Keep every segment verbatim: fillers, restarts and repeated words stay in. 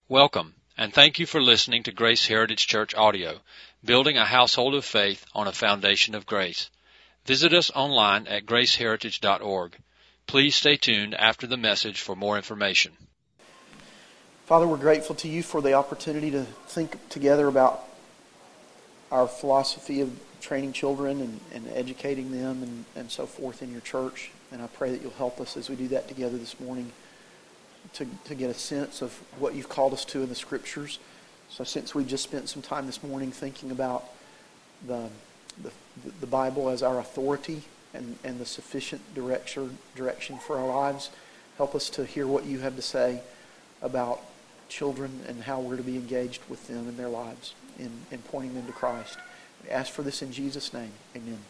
Welcome, and thank you for listening to Grace Heritage Church Audio, building a household of faith on a foundation of grace. Visit us online at grace heritage dot org. Please stay tuned after the message for more information. Father, we're grateful to you for the opportunity to think together about our philosophy of training children and, and educating them and, and so forth in your church. And I pray that you'll help us as we do that together this morning to, to get a sense of what you've called us to in the Scriptures. So since we've just spent some time this morning thinking about the the, the Bible as our authority and, and the sufficient direction, direction for our lives, help us to hear what you have to say about children and how we're to be engaged with them in their lives in, in pointing them to Christ. We ask for this in Jesus' name. Amen.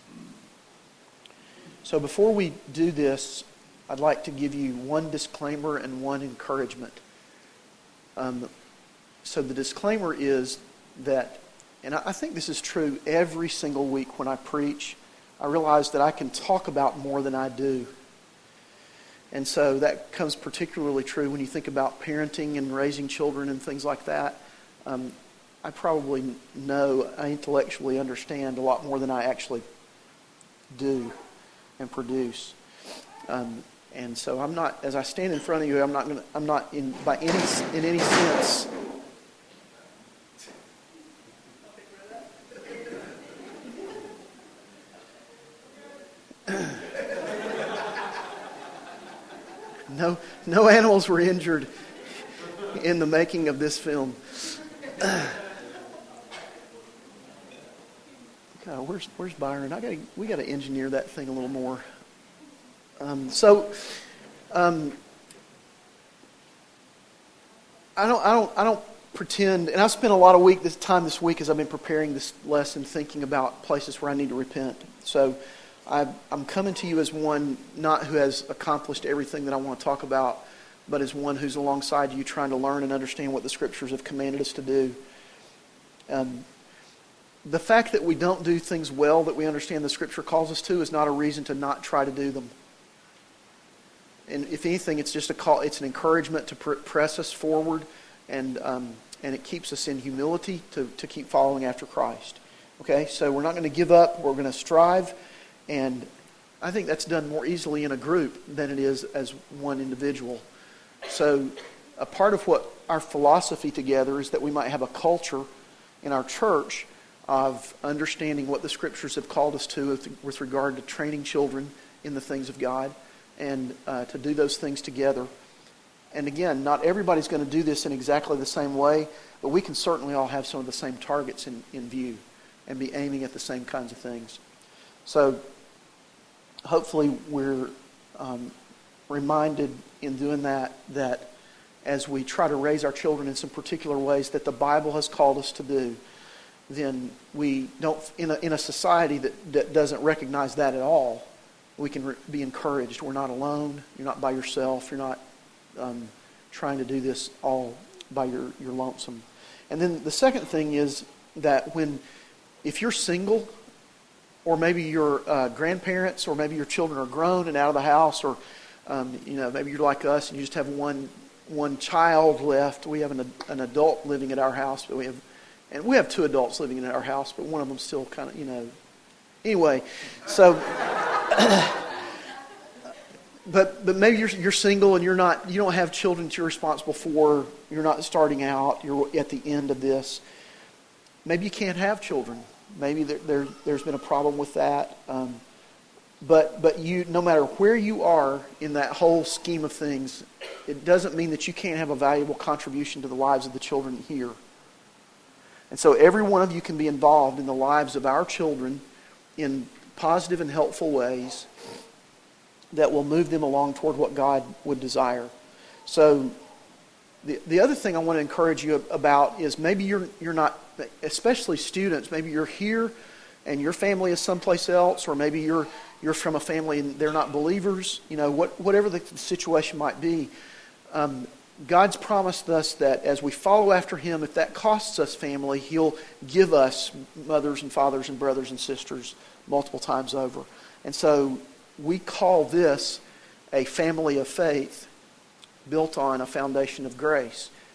So before we do this, I'd like to give you one disclaimer and one encouragement. Um, so the disclaimer is that, and I think this is true every single week when I preach, I realize that I can talk about more than I do. And so that comes particularly true when you think about parenting and raising children and things like that. Um, I probably know, I intellectually understand a lot more than I actually do and produce. Um, and so I'm not, as I stand in front of you, I'm not going to, I'm not in by any in any sense. No, no animals were injured in the making of this film. God, where's where's Byron? I got we got to engineer that thing a little more. Um, so, um, I don't I don't I don't pretend, and I've spent a lot of week this time this week as I've been preparing this lesson, thinking about places where I need to repent. So, I, I'm coming to you as one not who has accomplished everything that I want to talk about, but as one who's alongside you trying to learn and understand what the Scriptures have commanded us to do. Um, the fact that we don't do things well that we understand the Scripture calls us to is not a reason to not try to do them. And if anything, it's just a call. It's an encouragement to pr- press us forward, and um, and it keeps us in humility to to keep following after Christ. Okay, so we're not going to give up. We're going to strive. And I think that's done more easily in a group than it is as one individual. So a part of what our philosophy together is that we might have a culture in our church of understanding what the Scriptures have called us to with regard to training children in the things of God, and uh, to do those things together. And again, not everybody's going to do this in exactly the same way, but we can certainly all have some of the same targets in, in view and be aiming at the same kinds of things. So hopefully we're um, reminded in doing that that as we try to raise our children in some particular ways that the Bible has called us to do, then we don't, in a, in a society that, that doesn't recognize that at all, we can re- be encouraged. We're not alone. You're not by yourself. You're not um, trying to do this all by your, your lonesome. And then the second thing is that when, if you're single, or maybe your uh, grandparents, or maybe your children are grown and out of the house, or um, you know, maybe you're like us and you just have one one child left. We have an an adult living at our house, but we have, and we have two adults living in our house, but one of them's still kind of, you know. Anyway, so, but but maybe you're you're single and you're not, you don't have children that you're responsible for. You're not starting out. You're at the end of this. Maybe you can't have children. Maybe there, there, there's been a problem with that. Um, but but you, no matter where you are in that whole scheme of things, it doesn't mean that you can't have a valuable contribution to the lives of the children here. And so every one of you can be involved in the lives of our children in positive and helpful ways that will move them along toward what God would desire. So the the other thing I want to encourage you about is maybe you're you're not, especially students, maybe you're here and your family is someplace else, or maybe you're you're from a family and they're not believers. You know, what whatever the situation might be, um, God's promised us that as we follow after Him, if that costs us family, He'll give us mothers and fathers and brothers and sisters multiple times over. And so we call this a family of faith built on a foundation of grace.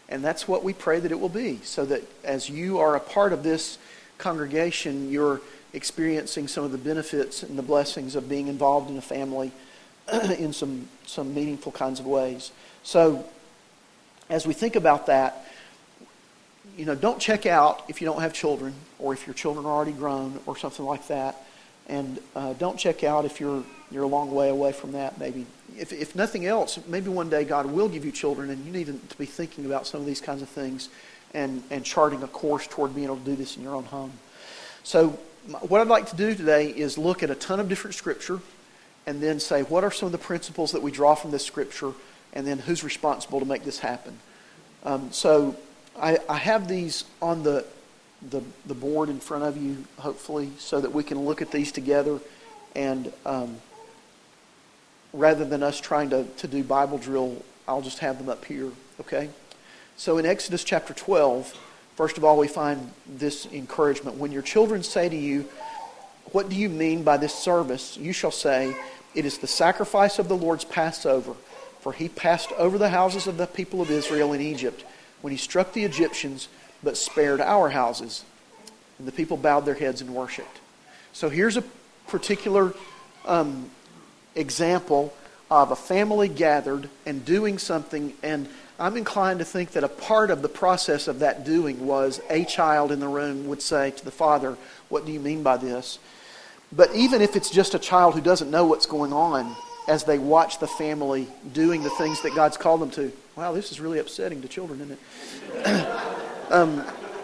And that's what we pray that it will be, so that as you are a part of this congregation, you're experiencing some of the benefits and the blessings of being involved in a family in some, some meaningful kinds of ways. So as we think about that, you know, don't check out if you don't have children, or if your children are already grown, or something like that. And uh, don't check out if you're you're a long way away from that, maybe. If, if nothing else, maybe one day God will give you children, and you need to be thinking about some of these kinds of things and, and charting a course toward being able to do this in your own home. So what I'd like to do today is look at a ton of different Scripture and then say, what are some of the principles that we draw from this Scripture, and then who's responsible to make this happen. Um, so I, I have these on the, the the board in front of you, hopefully, so that we can look at these together, and um, rather than us trying to, to do Bible drill, I'll just have them up here, okay? So in Exodus chapter twelve, first of all, we find this encouragement. When your children say to you, "What do you mean by this service?" you shall say, "It is the sacrifice of the Lord's Passover. For he passed over the houses of the people of Israel in Egypt, when he struck the Egyptians, but spared our houses." And the people bowed their heads and worshipped. So here's a particular um, example of a family gathered and doing something, and I'm inclined to think that a part of the process of that doing was a child in the room would say to the father, "What do you mean by this?" But even if it's just a child who doesn't know what's going on, as they watch the family doing the things that God's called them to, wow, this is really upsetting to children, isn't it? um,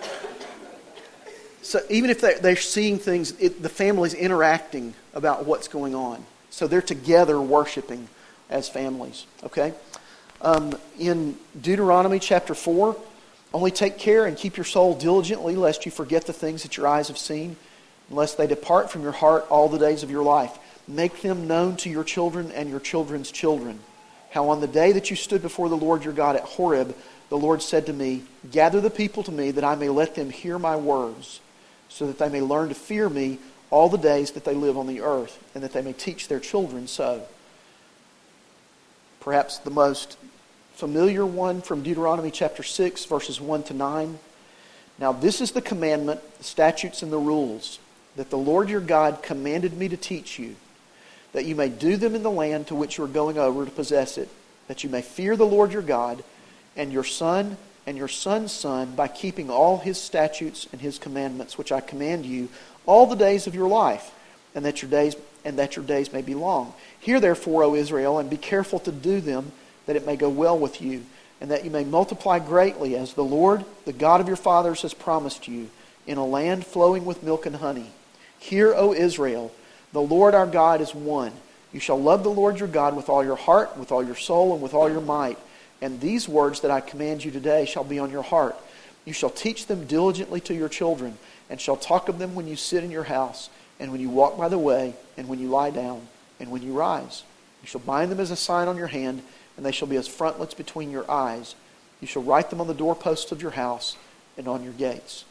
so even if they're, they're seeing things, it, the family's interacting about what's going on. So they're together worshiping as families, okay? Um, in Deuteronomy chapter four, "Only take care and keep your soul diligently, lest you forget the things that your eyes have seen, lest they depart from your heart all the days of your life. Make them known to your children and your children's children. How on the day that you stood before the Lord your God at Horeb, the Lord said to me, 'Gather the people to me, that I may let them hear my words, so that they may learn to fear me all the days that they live on the earth, and that they may teach their children so.'" Perhaps the most familiar one from Deuteronomy chapter six, verses one to nine. "Now this is the commandment, the statutes, and the rules that the Lord your God commanded me to teach you, that you may do them in the land to which you are going over to possess it, that you may fear the Lord your God, and your son and your son's son, by keeping all his statutes and his commandments, which I command you, all the days of your life, and that your days and that your days may be long. Hear therefore, O Israel, and be careful to do them, that it may go well with you, and that you may multiply greatly, as the Lord, the God of your fathers, has promised you, in a land flowing with milk and honey. Hear, O Israel, the Lord our God is one. You shall love the Lord your God with all your heart, with all your soul, and with all your might. And these words that I command you today shall be on your heart. You shall teach them diligently to your children, and shall talk of them when you sit in your house, and when you walk by the way, and when you lie down, and when you rise. You shall bind them as a sign on your hand, and they shall be as frontlets between your eyes. You shall write them on the doorposts of your house and on your gates."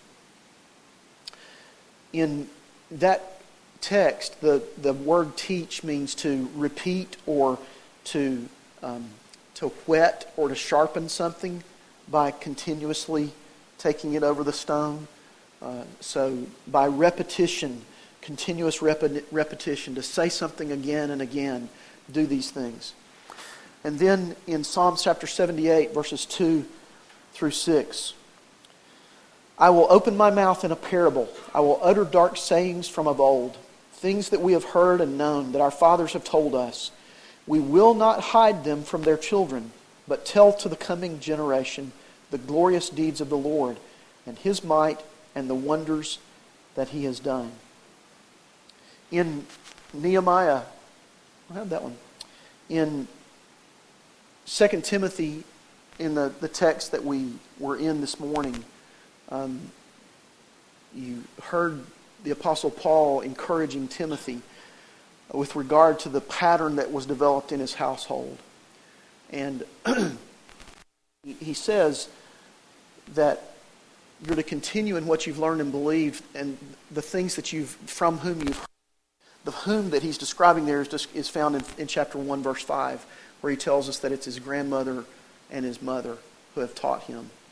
In that text, the, the word teach means to repeat, or to um, to whet or to sharpen something by continuously taking it over the stone. Uh, so by repetition, continuous rep- repetition, to say something again and again, do these things. And then in Psalm chapter seventy-eight, verses two through six, "I will open my mouth in a parable. I will utter dark sayings from of old, things that we have heard and known, that our fathers have told us. We will not hide them from their children, but tell to the coming generation the glorious deeds of the Lord, and His might, and the wonders that He has done." In Nehemiah, I have that one. In Second Timothy, in the, the text that we were in this morning, um, you heard the Apostle Paul encouraging Timothy with regard to the pattern that was developed in his household. And he says that you're to continue in what you've learned and believed, and the things that you've, from whom you've heard. The whom that he's describing there is, just, is found in, in chapter one, verse five, where he tells us that it's his grandmother and his mother who have taught him.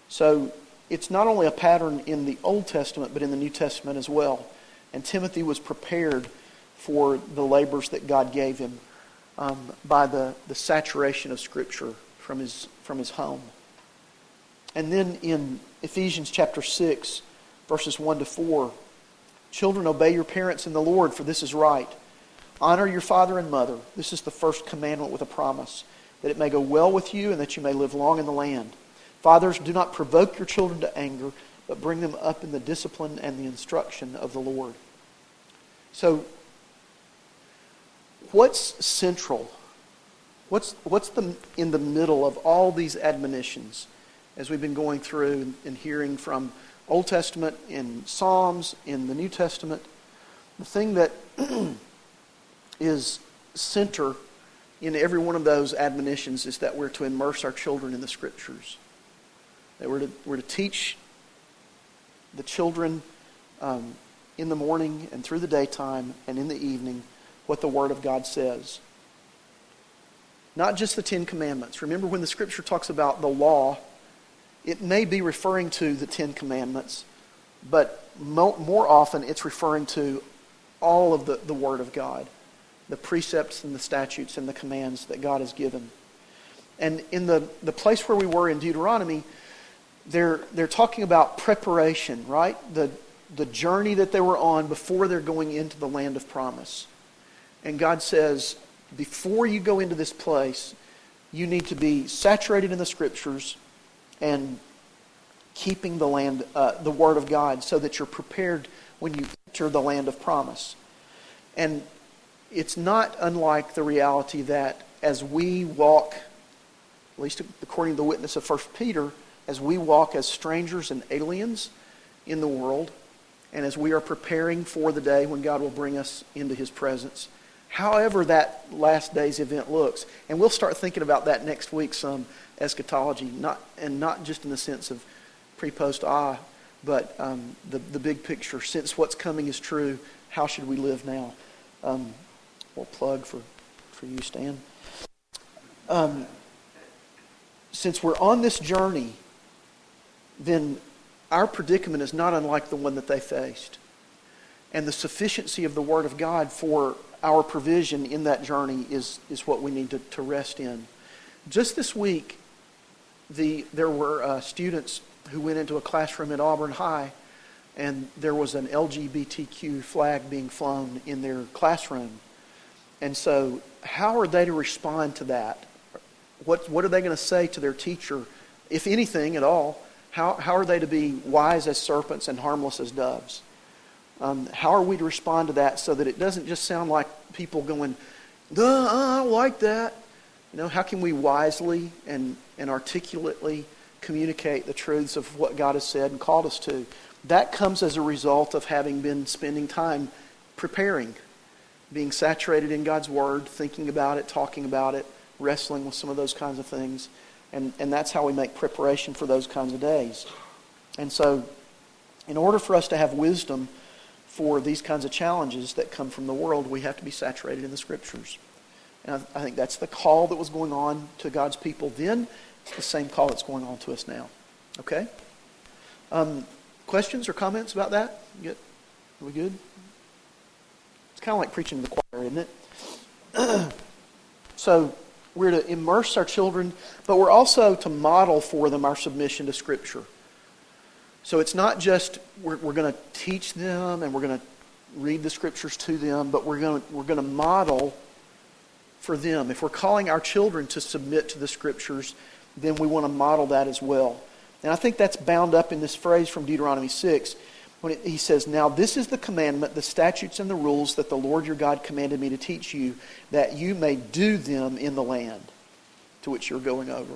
So it's not only a pattern in the Old Testament, but in the New Testament as well. And Timothy was prepared for the labors that God gave him um, by the, the saturation of Scripture from his, from his home. And then in Ephesians chapter six, verses one to four, children, obey your parents in the Lord, for this is right. Honor your father and mother. This is the first commandment with a promise, that it may go well with you and that you may live long in the land. Fathers, do not provoke your children to anger, but bring them up in the discipline and the instruction of the Lord. So, what's central? What's, what's the, in the middle of all these admonitions as we've been going through and, and hearing from Old Testament, in Psalms, in the New Testament? The thing that is center in every one of those admonitions is that we're to immerse our children in the Scriptures. That we're to, we're to teach the children um, in the morning and through the daytime and in the evening what the Word of God says. Not just the Ten Commandments. Remember, when the Scripture talks about the law, it may be referring to the Ten Commandments, but mo- more often it's referring to all of the, the Word of God, the precepts and the statutes and the commands that God has given. And in the, the place where we were in Deuteronomy, they're, they're talking about preparation, right? The, the journey that they were on before they're going into the land of promise. And God says, before you go into this place, you need to be saturated in the Scriptures and keeping the land, uh, the Word of God, so that you're prepared when you enter the land of promise. And it's not unlike the reality that as we walk, at least according to the witness of First Peter, as we walk as strangers and aliens in the world, and as we are preparing for the day when God will bring us into His presence, however that last day's event looks. And we'll start thinking about that next week, some eschatology, not and not just in the sense of pre-post ah, but um, the, the big picture. Since what's coming is true, how should we live now? Um, we'll plug for, for you, Stan. Um, since we're on this journey, then our predicament is not unlike the one that they faced. And the sufficiency of the Word of God for our provision in that journey is, is what we need to, to rest in. Just this week, the there were uh, students who went into a classroom at Auburn High, and there was an L G B T Q flag being flown in their classroom. And so how are they to respond to that? What, what are they going to say to their teacher, if anything at all? How, how are they to be wise as serpents and harmless as doves? Um, how are we to respond to that so that it doesn't just sound like people going, duh, I don't like that. You know, how can we wisely and, and articulately communicate the truths of what God has said and called us to? That comes as a result of having been spending time preparing, being saturated in God's Word, thinking about it, talking about it, wrestling with some of those kinds of things. And, and that's how we make preparation for those kinds of days. And so, in order for us to have wisdom for these kinds of challenges that come from the world, we have to be saturated in the Scriptures. And I, I think that's the call that was going on to God's people then. It's the same call that's going on to us now. Okay? Um, questions or comments about that? You get, are we good? It's kind of like preaching to the choir, isn't it? So, we're to immerse our children, but we're also to model for them our submission to Scripture. So it's not just we're, we're going to teach them and we're going to read the Scriptures to them, but we're going to, we're going to model for them. If we're calling our children to submit to the Scriptures, then we want to model that as well. And I think that's bound up in this phrase from Deuteronomy six, when it, he says, "Now this is the commandment, the statutes and the rules that the Lord your God commanded me to teach you, that you may do them in the land to which you're going over."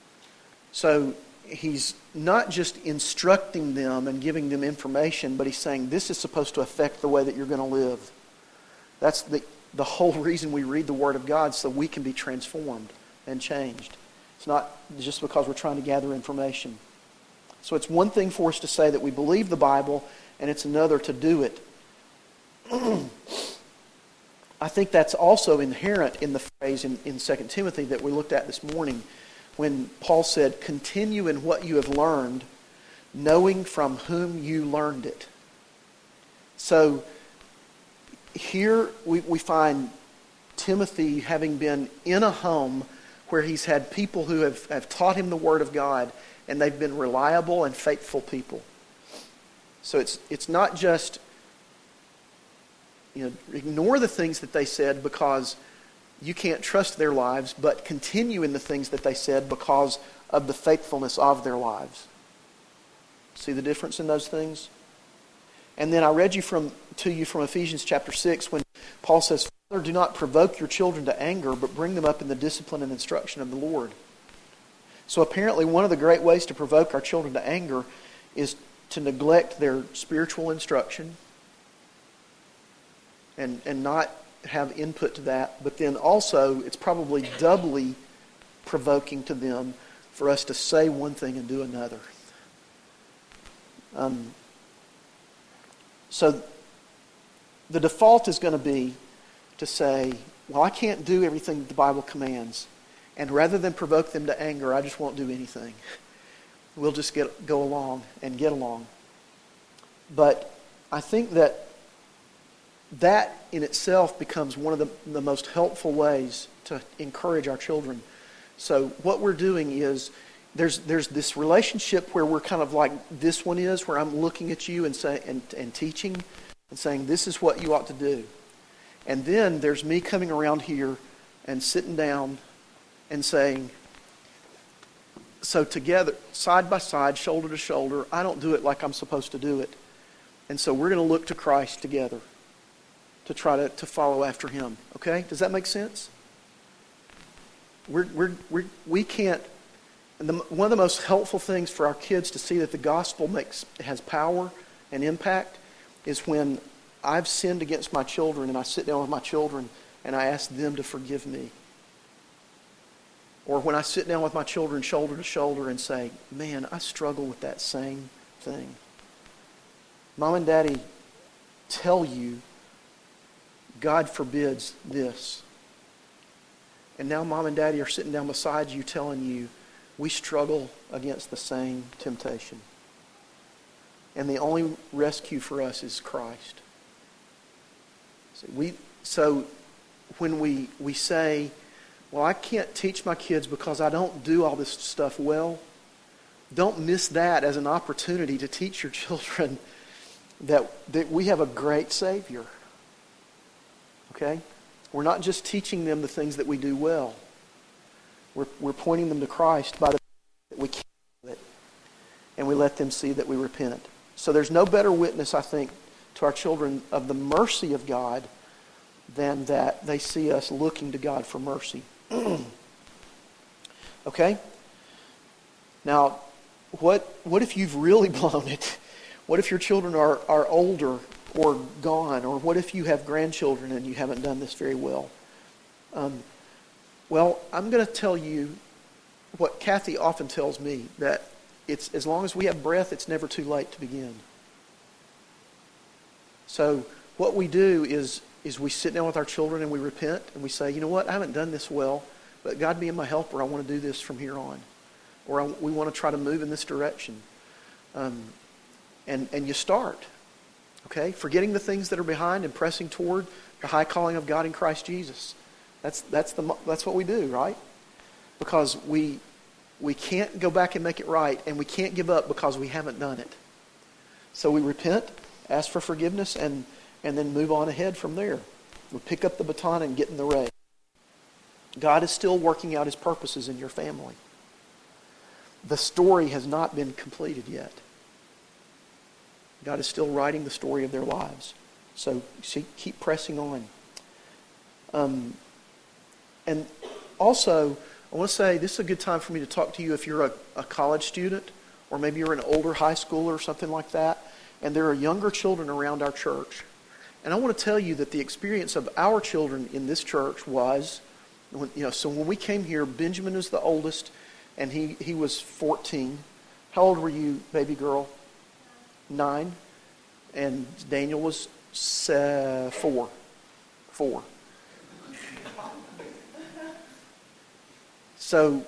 So he's not just instructing them and giving them information, but he's saying this is supposed to affect the way that you're going to live. That's the, the whole reason we read the Word of God, so we can be transformed and changed. It's not just because we're trying to gather information. So it's one thing for us to say that we believe the Bible, and it's another to do it. I think that's also inherent in the phrase in, in Second Timothy that we looked at this morning, when Paul said, continue in what you have learned, knowing from whom you learned it. So here we, we find Timothy having been in a home where he's had people who have, have taught him the Word of God, and they've been reliable and faithful people. So it's it's not just, you know, ignore the things that they said because you can't trust their lives, but continue in the things that they said because of the faithfulness of their lives. See the difference in those things? And then I read you from to you from Ephesians chapter six when Paul says, Father, do not provoke your children to anger, but bring them up in the discipline and instruction of the Lord. So apparently one of the great ways to provoke our children to anger is to neglect their spiritual instruction and, and not have input to that. But then also it's probably doubly provoking to them for us to say one thing and do another. Um, so the default is going to be to say, well, I can't do everything that the Bible commands. And rather than provoke them to anger, I just won't do anything. We'll just get go along and get along. But I think that that in itself becomes one of the, the most helpful ways to encourage our children. So what we're doing is there's there's this relationship where we're kind of like this one is, where I'm looking at you and say and, and teaching and saying this is what you ought to do. And then there's me coming around here and sitting down and saying, so together, side by side, shoulder to shoulder, I don't do it like I'm supposed to do it. And so we're going to look to Christ together to try to, to follow after Him. Okay? Does that make sense? We're, we're, we're, we can't... And the, one of the most helpful things for our kids to see that the gospel makes has power and impact is when I've sinned against my children and I sit down with my children and I ask them to forgive me. Or when I sit down with my children shoulder to shoulder and say, man, I struggle with that same thing. Mom and Daddy tell you, God forbids this. And now Mom and Daddy are sitting down beside you telling you, we struggle against the same temptation. And the only rescue for us is Christ. So, we, so when we, we say, well, I can't teach my kids because I don't do all this stuff well, don't miss that as an opportunity to teach your children that, that we have a great Savior. Okay? We're not just teaching them the things that we do well. We're, we're pointing them to Christ by the that we can't do it. And we let them see that we repent. So there's no better witness, I think, to our children of the mercy of God than that they see us looking to God for mercy. Okay? Now, what what if you've really blown it? What if your children are, are older or gone? Or what if you have grandchildren and you haven't done this very well? Um, well, I'm going to tell you what Kathy often tells me, that it's as long as we have breath, it's never too late to begin. So what we do is is we sit down with our children and we repent and we say, you know what, I haven't done this well, but God being my helper, I want to do this from here on. Or I, we want to try to move in this direction. Um, and, and you start, okay? Forgetting the things that are behind and pressing toward the high calling of God in Christ Jesus. That's that's the that's what we do, right? Because we we can't go back and make it right, and we can't give up because we haven't done it. So we repent, ask for forgiveness, and, and then move on ahead from there. We pick up the baton and get in the race. God is still working out His purposes in your family. The story has not been completed yet. God is still writing the story of their lives. So see, keep pressing on. Um, and also, I want to say this is a good time for me to talk to you if you're a, a college student, or maybe you're an older high schooler or something like that, and there are younger children around our church. And I want to tell you that the experience of our children in this church was, you know, so when we came here, Benjamin was the oldest, and he, he was fourteen. How old were you, baby girl? Nine. And Daniel was uh, four. Four. So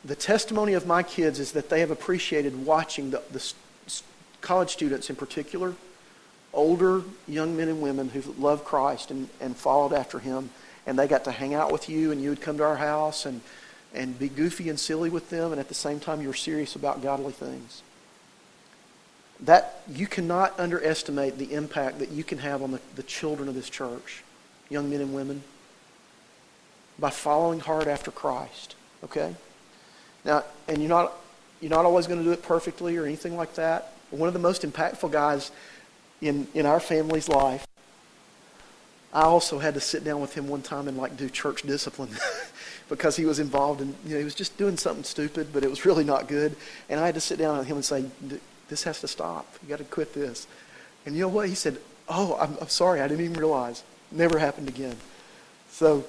the testimony of my kids is that they have appreciated watching the, the college students in particular, older young men and women who loved Christ and, and followed after Him, and they got to hang out with you, and you would come to our house and, and be goofy and silly with them, and at the same time you were serious about godly things. That you cannot underestimate the impact that you can have on the, the children of this church, young men and women, by following hard after Christ. Okay? Now, and you're not you're not always going to do it perfectly or anything like that. One of the most impactful guys in, in our family's life, I also had to sit down with him one time and like do church discipline because he was involved in, you know, he was just doing something stupid, but it was really not good. And I had to sit down with him and say, this has to stop. You got to quit this. And you know what? He said, oh, I'm, I'm sorry. I didn't even realize. Never happened again. So,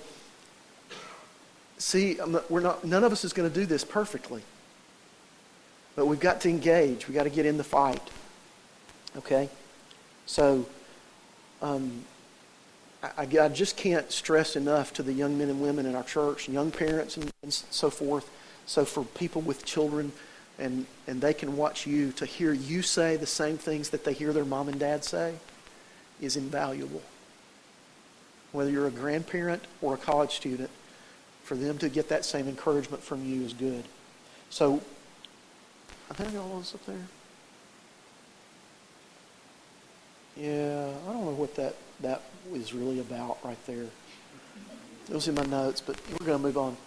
see, we're not. None of us is going to do this perfectly. But we've got to engage. We've got to get in the fight. Okay? So, um, I, I just can't stress enough to the young men and women in our church, young parents and, and so forth. So for people with children, and, and they can watch you, to hear you say the same things that they hear their mom and dad say is invaluable. Whether you're a grandparent or a college student, for them to get that same encouragement from you is good. So, I think I got all those up there. Yeah, I don't know what that, that is really about right there. It was in my notes, but we're going to move on.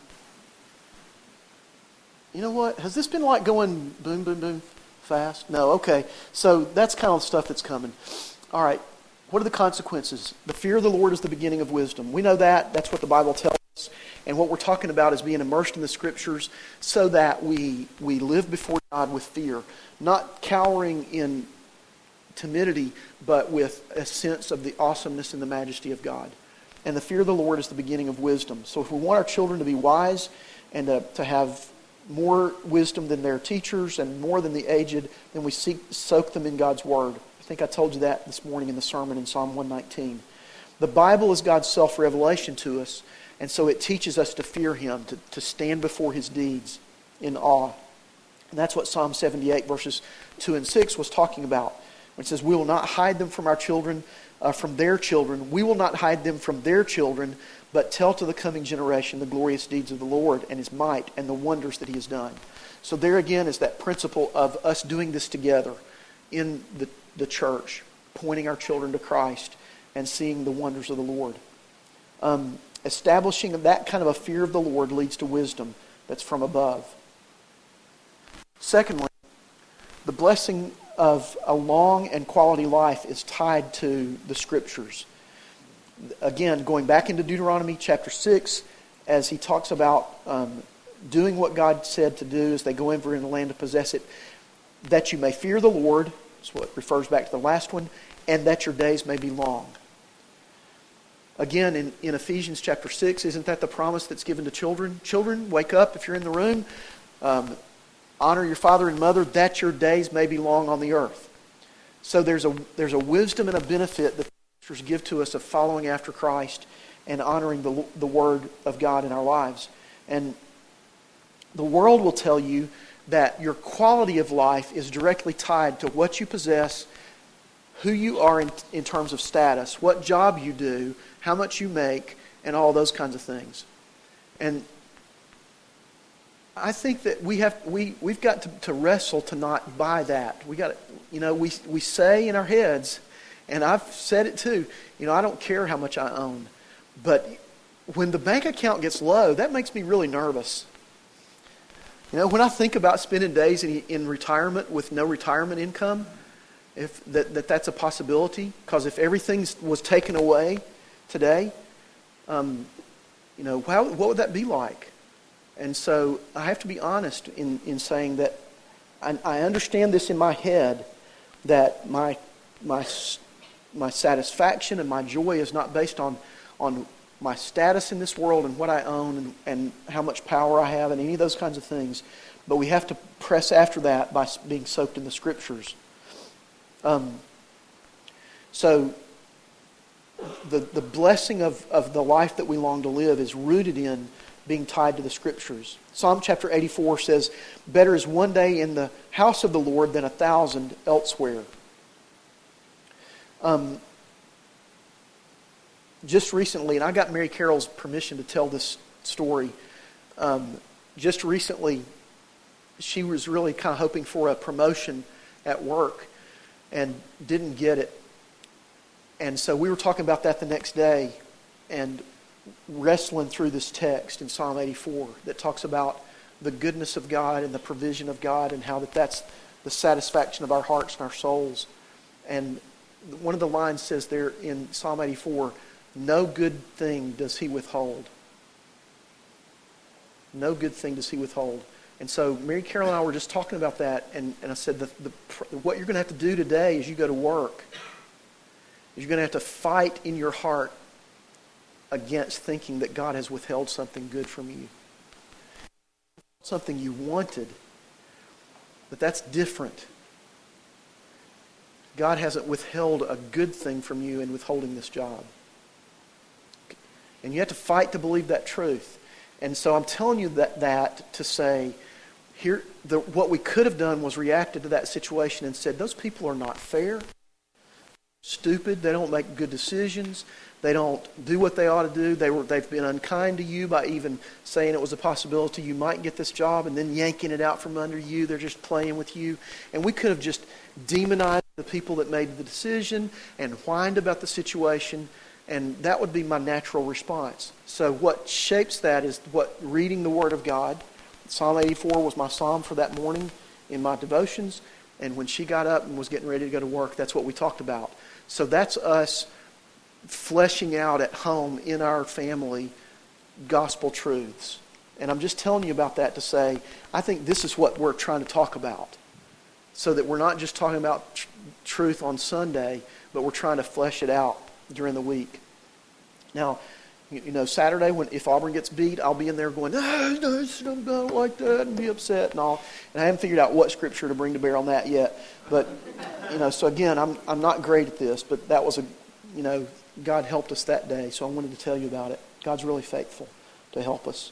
You know what? Has this been like going boom, boom, boom fast? No, okay. So that's kind of the stuff that's coming. All right. What are the consequences? The fear of the Lord is the beginning of wisdom. We know that. That's what the Bible tells us. And what we're talking about is being immersed in the Scriptures so that we we live before God with fear. Not cowering in timidity, but with a sense of the awesomeness and the majesty of God. And the fear of the Lord is the beginning of wisdom. So if we want our children to be wise and to, to have more wisdom than their teachers and more than the aged, then we seek, soak them in God's Word. I think I told you that this morning in the sermon in Psalm one nineteen. The Bible is God's self-revelation to us, and so it teaches us to fear Him, to, to stand before His deeds in awe. And that's what Psalm seventy-eight verses two and six was talking about. When it says, we will not hide them from our children, uh, from their children. We will not hide them from their children, but tell to the coming generation the glorious deeds of the Lord and His might and the wonders that He has done. So there again is that principle of us doing this together in the, the church, pointing our children to Christ and seeing the wonders of the Lord. Um, establishing that kind of a fear of the Lord leads to wisdom that's from above. Secondly, the blessing of a long and quality life is tied to the Scriptures. Again, going back into Deuteronomy chapter six, as he talks about um, doing what God said to do as they go over in the land to possess it, that you may fear the Lord, that's what refers back to the last one, and that your days may be long. Again, in, in Ephesians chapter six, isn't that the promise that's given to children? Children, wake up if you're in the room. Um, honor your father and mother, that your days may be long on the earth. So there's a there's a wisdom and a benefit that the Scriptures give to us of following after Christ and honoring the, the Word of God in our lives. And the world will tell you that your quality of life is directly tied to what you possess, who you are in, in terms of status, what job you do, how much you make, and all those kinds of things. And I think that we have we we've got to, to wrestle to not buy that. We got to, you know, we we say in our heads, and I've said it too. You know, I don't care how much I own, but when the bank account gets low, that makes me really nervous. You know, when I think about spending days in, in retirement with no retirement income, if that, that that's a possibility, because if everything was taken away today, um, you know, how, what would that be like? And so I have to be honest in, in saying that I, I understand this in my head, that my my my satisfaction and my joy is not based on on my status in this world and what I own and, and how much power I have and any of those kinds of things. But we have to press after that by being soaked in the Scriptures. Um, so the the blessing of, of the life that we long to live is rooted in being tied to the Scriptures. Psalm chapter eighty-four says, "Better is one day in the house of the Lord than a thousand elsewhere." Um, just recently, and I got Mary Carol's permission to tell this story. Um, just recently, she was really kind of hoping for a promotion at work and didn't get it. And so we were talking about that the next day and wrestling through this text in Psalm eighty-four that talks about the goodness of God and the provision of God and how that that's the satisfaction of our hearts and our souls. And one of the lines says there in Psalm eighty-four, "No good thing does He withhold." No good thing does He withhold. And so Mary Carol and I were just talking about that, and, and I said, the, the, what you're going to have to do today as you go to work is you're going to have to fight in your heart against thinking that God has withheld something good from you. Something you wanted, but that's different. God hasn't withheld a good thing from you in withholding this job. And you have to fight to believe that truth. And so I'm telling you that, that to say, here, the, what we could have done was reacted to that situation and said, those people are not fair, stupid, they don't make good decisions, they don't do what they ought to do, they were, they've been unkind to you by even saying it was a possibility you might get this job and then yanking it out from under you, they're just playing with you. And we could have just demonized the people that made the decision and whined about the situation, and that would be my natural response. So what shapes that is what reading the Word of God. Psalm eighty-four was my psalm for that morning in my devotions, and when she got up and was getting ready to go to work, that's what we talked about. So that's us fleshing out at home in our family gospel truths. And I'm just telling you about that to say, I think this is what we're trying to talk about. So that we're not just talking about tr- truth on Sunday, but we're trying to flesh it out during the week. Now, you know, Saturday, when if Auburn gets beat, I'll be in there going, ah, no, I don't like that, and be upset and all. And I haven't figured out what scripture to bring to bear on that yet. But, you know, so again, I'm I'm not great at this, but that was a, you know, God helped us that day, so I wanted to tell you about it. God's really faithful to help us.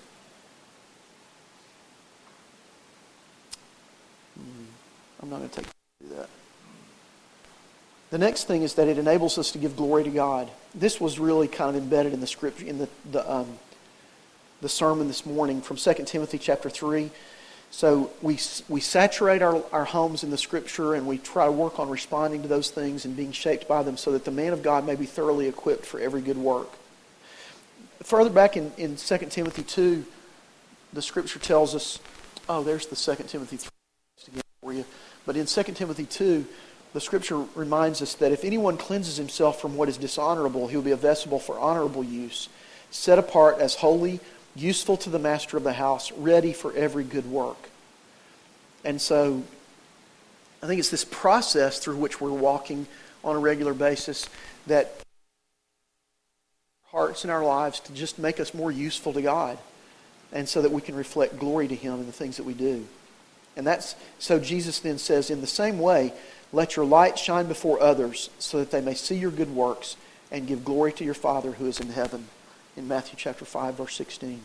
I'm not going to take do that. The next thing is that it enables us to give glory to God. This was really kind of embedded in the scripture, in the the, um, the sermon this morning from Second Timothy chapter three. So we we saturate our, our homes in the Scripture, and we try to work on responding to those things and being shaped by them so that the man of God may be thoroughly equipped for every good work. Further back in, in Second Timothy two, the Scripture tells us, oh, there's the Second Timothy three again for you. But in Second Timothy two, the Scripture reminds us that if anyone cleanses himself from what is dishonorable, he will be a vessel for honorable use, set apart as holy, useful to the master of the house, ready for every good work. And so, I think it's this process through which we're walking on a regular basis that hearts in our lives to just make us more useful to God, and so that we can reflect glory to Him in the things that we do. And that's so Jesus then says, in the same way, let your light shine before others so that they may see your good works and give glory to your Father who is in heaven. In Matthew chapter five, verse sixteen.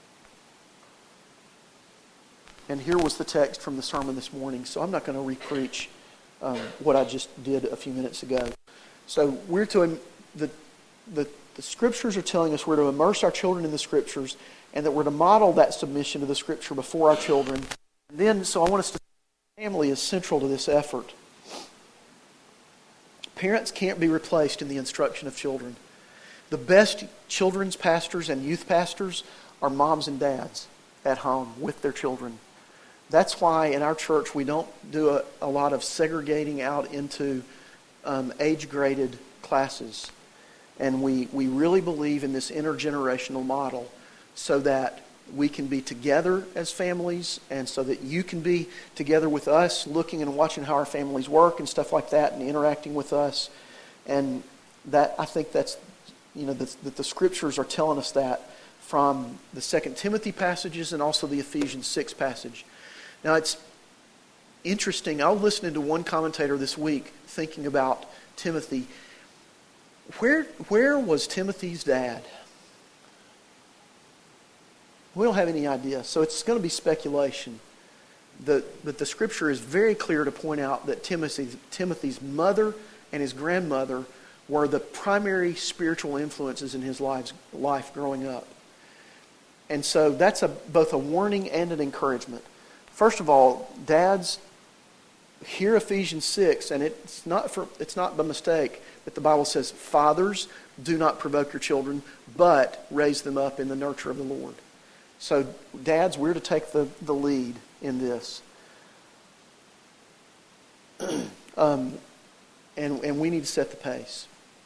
And here was the text from the sermon this morning, so I'm not going to re-preach um, what I just did a few minutes ago. So we're to, the, the, the Scriptures are telling us we're to immerse our children in the Scriptures, and that we're to model that submission to the Scripture before our children. And then, so I want us to, family is central to this effort. Parents can't be replaced in the instruction of children. The best children's pastors and youth pastors are moms and dads at home with their children. That's why in our church we don't do a, a lot of segregating out into um, age-graded classes. And we, we really believe in this intergenerational model so that we can be together as families, and so that you can be together with us, looking and watching how our families work and stuff like that, and interacting with us. And that, I think that's, you know, that the, the Scriptures are telling us that from the Second Timothy passages and also the Ephesians six passage. Now it's interesting, I was listening to one commentator this week thinking about Timothy. Where, where was Timothy's dad We don't have any idea. So it's going to be speculation. The, but the Scripture is very clear to point out that Timothy's, Timothy's mother and his grandmother were the primary spiritual influences in his life, life growing up. And so that's a, both a warning and an encouragement. First of all, dads, hear Ephesians six, and it's not for it's not by mistake that the Bible says, fathers, do not provoke your children, but raise them up in the nurture of the Lord. So dads, we're to take the, the lead in this. um, and, and we need to set the pace.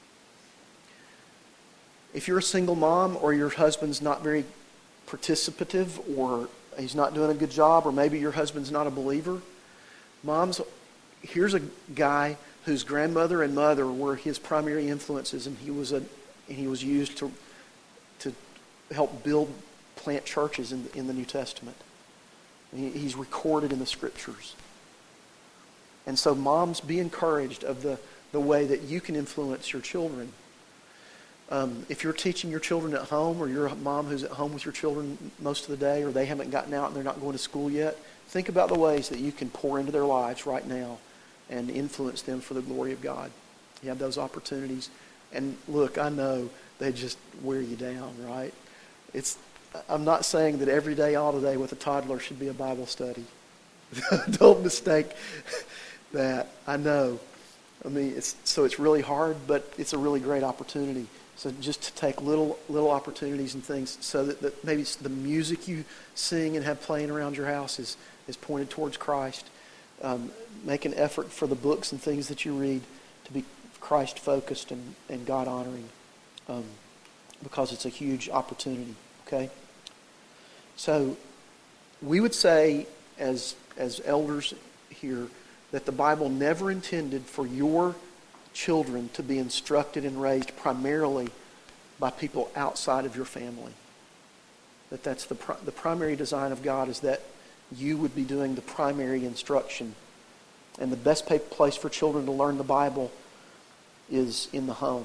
If you're a single mom or your husband's not very participative or he's not doing a good job or maybe your husband's not a believer, moms, here's a guy whose grandmother and mother were his primary influences, and he was a and he was used to to help build plant churches in the, in the New Testament. He, he's recorded in the Scriptures. And so moms, be encouraged of the, the way that you can influence your children. Um, if you're teaching your children at home, or you're a mom who's at home with your children most of the day, or they haven't gotten out and they're not going to school yet, think about the ways that you can pour into their lives right now and influence them for the glory of God. You have those opportunities. And look, I know they just wear you down, right? It's I'm not saying that every day, all day with a toddler should be a Bible study. Don't mistake that. I know. I mean, it's so it's really hard, but it's a really great opportunity. So just to take little little opportunities and things, so that, that maybe it's the music you sing and have playing around your house is, is pointed towards Christ. Um, make an effort for the books and things that you read to be Christ-focused and, and God-honoring, um, because it's a huge opportunity, okay? So we would say, as as elders here, that the Bible never intended for your children to be instructed and raised primarily by people outside of your family. That that's the the primary design of God is that you would be doing the primary instruction. And the best place for children to learn the Bible is in the home.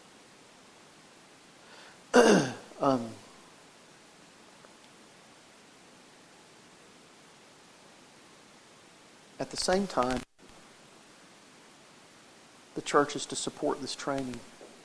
um, at the same time, the church is to support this training.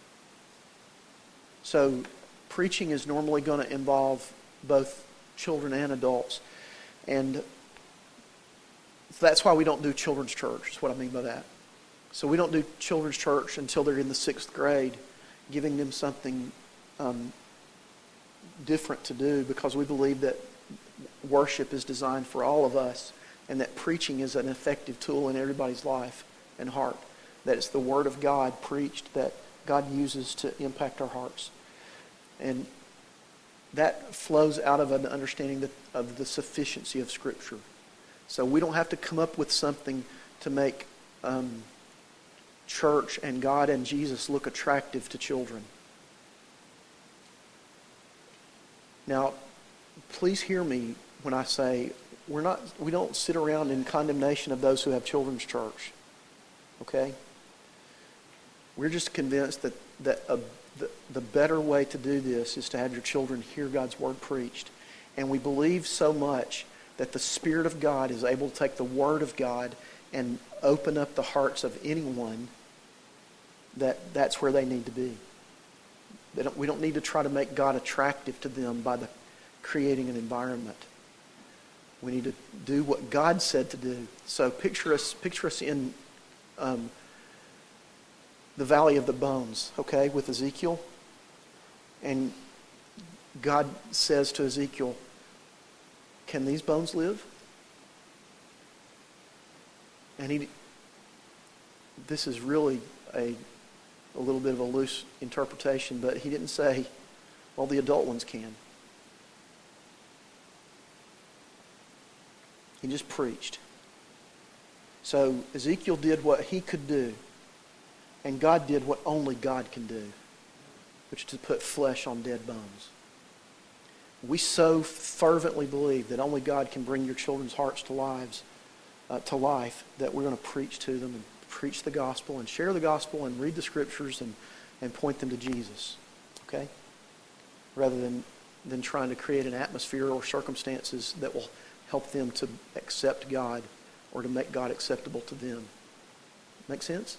So preaching is normally going to involve both children and adults. And that's why we don't do children's church, is what I mean by that. So we don't do children's church until they're in the sixth grade, giving them something um, different to do, because we believe that worship is designed for all of us, and that preaching is an effective tool in everybody's life and heart. That it's the Word of God preached that God uses to impact our hearts. And that flows out of an understanding of the sufficiency of Scripture. So we don't have to come up with something to make um, church and God and Jesus look attractive to children. Now, please hear me when I say we're not. We don't sit around in condemnation of those who have children's church. Okay? We're just convinced that that a, the, the better way to do this is to have your children hear God's Word preached. And we believe so much that the Spirit of God is able to take the Word of God and open up the hearts of anyone, that that's where they need to be. They don't, we don't need to try to make God attractive to them by the creating an environment. We need to do what God said to do. So picture us, picture us in um, the Valley of the Bones, okay, with Ezekiel. And God says to Ezekiel, "Can these bones live?" And he, this is really a, a little bit of a loose interpretation, but he didn't say, well, the adult ones can. He just preached. So Ezekiel did what he could do, and God did what only God can do, which is to put flesh on dead bones. We so fervently believe that only God can bring your children's hearts to lives, uh, to life, that we're going to preach to them and preach the gospel and share the gospel and read the Scriptures and, and point them to Jesus. Okay? Rather than than trying to create an atmosphere or circumstances that will help them to accept God or to make God acceptable to them. Make sense?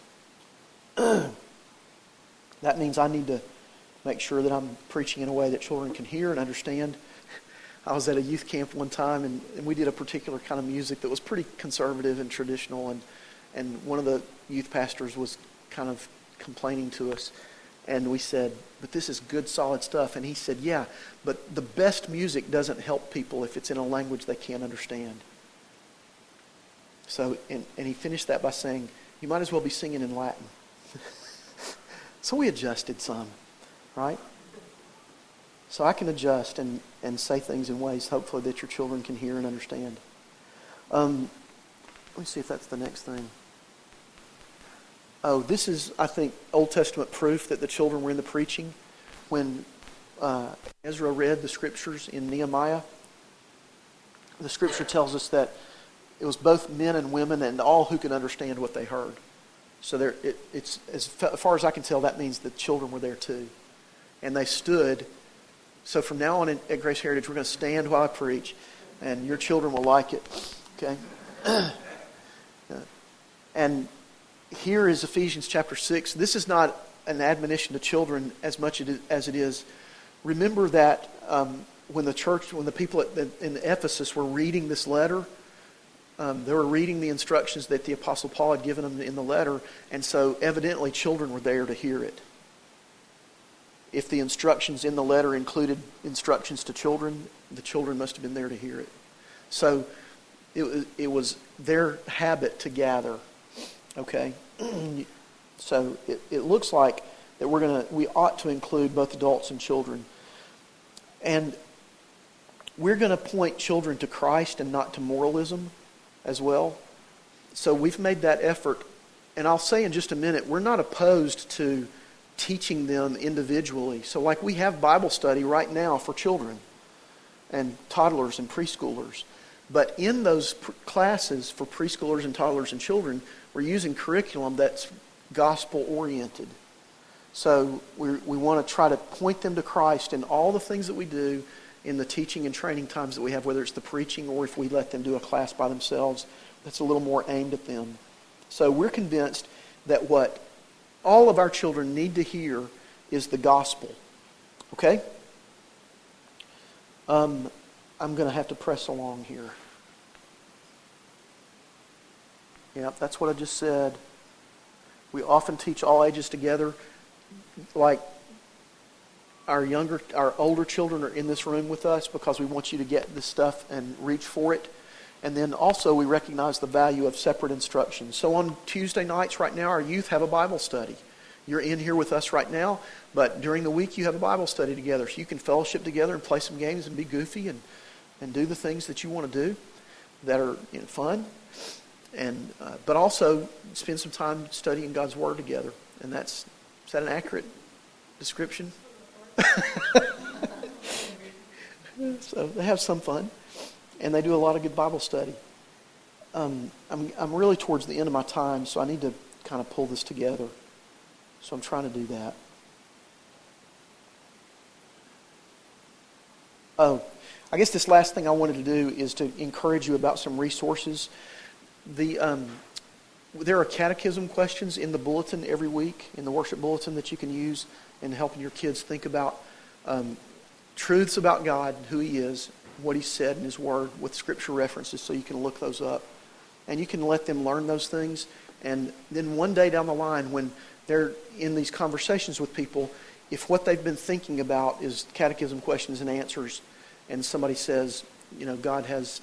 That means I need to make sure that I'm preaching in a way that children can hear and understand. I was at a youth camp one time, and, and we did a particular kind of music that was pretty conservative and traditional, and, and one of the youth pastors was kind of complaining to us, and we said, but this is good, solid stuff. And he said, yeah, but the best music doesn't help people if it's in a language they can't understand. So, and, and he finished that by saying, you might as well be singing in Latin. So we adjusted some, right? So I can adjust and, and say things in ways, hopefully, that your children can hear and understand. Um, let me see if that's the next thing. Oh, this is, I think, Old Testament proof that the children were in the preaching. When uh, Ezra read the scriptures in Nehemiah, the scripture tells us that it was both men and women and all who could understand what they heard. So there, it, it's as far as I can tell, that means the children were there too. And they stood. So from now on in, at Grace Heritage, we're going to stand while I preach, and your children will like it. Okay? And here is Ephesians chapter six. This is not an admonition to children as much as it is. Remember that um, when the church, when the people at the, in Ephesus were reading this letter, um, they were reading the instructions that the Apostle Paul had given them in the letter, and so evidently children were there to hear it. If the instructions in the letter included instructions to children, the children must have been there to hear it. So it, it was their habit to gather. Okay, so it, it looks like that we're gonna we ought to include both adults and children, and we're going to point children to Christ and not to moralism as well. So we've made that effort, and I'll say in just a minute, we're not opposed to teaching them individually. So like we have Bible study right now for children and toddlers and preschoolers, but in those pr- classes for preschoolers and toddlers and children, we're using curriculum that's gospel-oriented. So we we want to try to point them to Christ in all the things that we do in the teaching and training times that we have, whether it's the preaching or if we let them do a class by themselves that's a little more aimed at them. So we're convinced that what all of our children need to hear is the gospel. Okay? Um, I'm going to have to press along here. Yep, that's what I just said. We often teach all ages together. Like our younger, our older children are in this room with us because we want you to get this stuff and reach for it. And then also we recognize the value of separate instruction. So on Tuesday nights right now, our youth have a Bible study. You're in here with us right now, but during the week you have a Bible study together. So you can fellowship together and play some games and be goofy and, and do the things that you want to do that are, you know, fun. And uh, but also spend some time studying God's Word together. And that's, is that an accurate description? So they have some fun, and they do a lot of good Bible study. Um, I'm I'm really towards the end of my time, so I need to kind of pull this together. So I'm trying to do that. Oh, I guess this last thing I wanted to do is to encourage you about some resources. The um, there are catechism questions in the bulletin every week, in the worship bulletin, that you can use in helping your kids think about um, truths about God, who He is, what He said in His Word, with Scripture references, so you can look those up. And you can let them learn those things. And then one day down the line, when they're in these conversations with people, if what they've been thinking about is catechism questions and answers, and somebody says, you know, God has...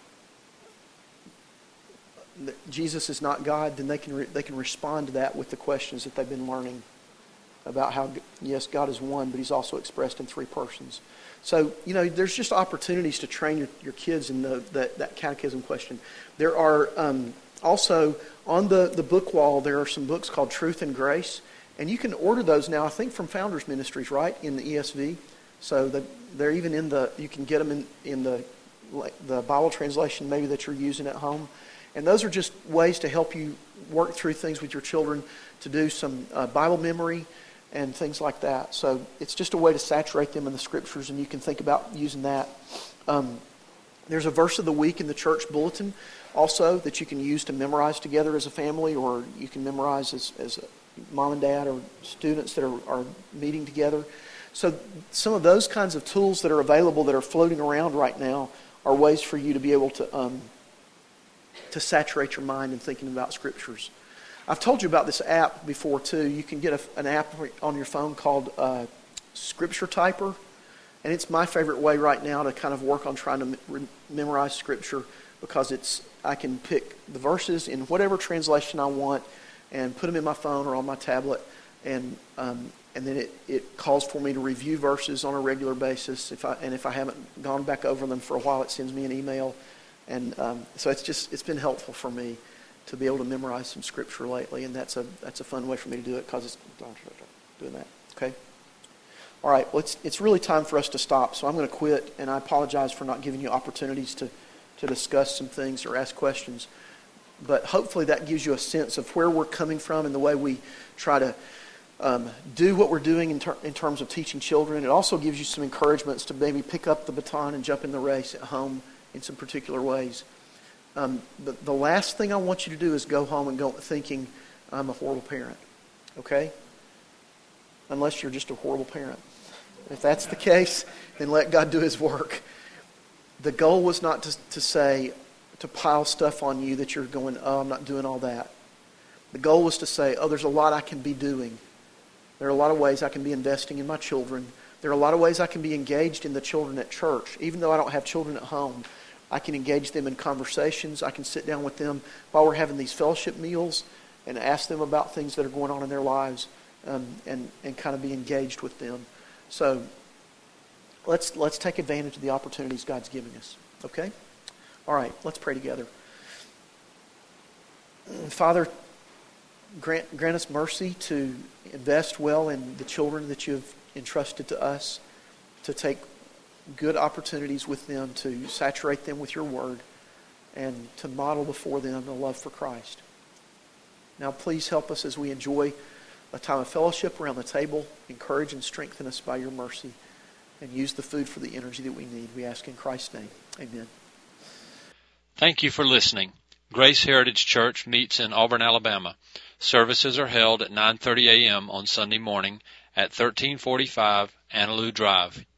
Jesus is not God, then they can re- they can respond to that with the questions that they've been learning about how, yes, God is one, but He's also expressed in three persons. So, you know, there's just opportunities to train your, your kids in the, the, that catechism question. There are um, also, on the, the book wall, there are some books called Truth and Grace, and you can order those now, I think, from Founders Ministries, right, in the E S V. So the, they're even in the, you can get them in, in the, the Bible translation maybe that you're using at home. And those are just ways to help you work through things with your children, to do some uh, Bible memory, and things like that. So it's just a way to saturate them in the Scriptures, and you can think about using that. Um, there's a verse of the week in the church bulletin also that you can use to memorize together as a family, or you can memorize as, as a mom and dad or students that are, are meeting together. So some of those kinds of tools that are available that are floating around right now are ways for you to be able to um, to saturate your mind in thinking about Scriptures. I've told you about this app before too. You can get a, an app on your phone called uh, Scripture Typer, and it's my favorite way right now to kind of work on trying to me- memorize Scripture, because it's I can pick the verses in whatever translation I want and put them in my phone or on my tablet, and um, and then it, it calls for me to review verses on a regular basis. If I and if I haven't gone back over them for a while, it sends me an email, and um, so it's just it's been helpful for me to be able to memorize some Scripture lately, and that's a that's a fun way for me to do it, because it's doing that. Okay. All right. Well, it's it's really time for us to stop, so I'm going to quit, and I apologize for not giving you opportunities to to discuss some things or ask questions. But hopefully that gives you a sense of where we're coming from and the way we try to um, do what we're doing in, ter- in terms of teaching children. It also gives you some encouragements to maybe pick up the baton and jump in the race at home in some particular ways. Um, the, the last thing I want you to do is go home and go thinking, I'm a horrible parent. Okay? Unless you're just a horrible parent. If that's the case, then let God do His work. The goal was not to, to say, to pile stuff on you that you're going, oh, I'm not doing all that. The goal was to say, oh, there's a lot I can be doing. There are a lot of ways I can be investing in my children. There are a lot of ways I can be engaged in the children at church. Even though I don't have children at home, I can engage them in conversations. I can sit down with them while we're having these fellowship meals and ask them about things that are going on in their lives, um, and, and kind of be engaged with them. So let's let's take advantage of the opportunities God's giving us. Okay? All right, let's pray together. Father, grant grant us mercy to invest well in the children that you have entrusted to us, to take good opportunities with them, to saturate them with your word, and to model before them the love for Christ. Now please help us as we enjoy a time of fellowship around the table. Encourage and strengthen us by your mercy, and use the food for the energy that we need. We ask in Christ's name. Amen. Thank you for listening. Grace Heritage Church meets in Auburn, Alabama. Services are held at nine thirty a.m. on Sunday morning at thirteen forty-five Annaloo Drive,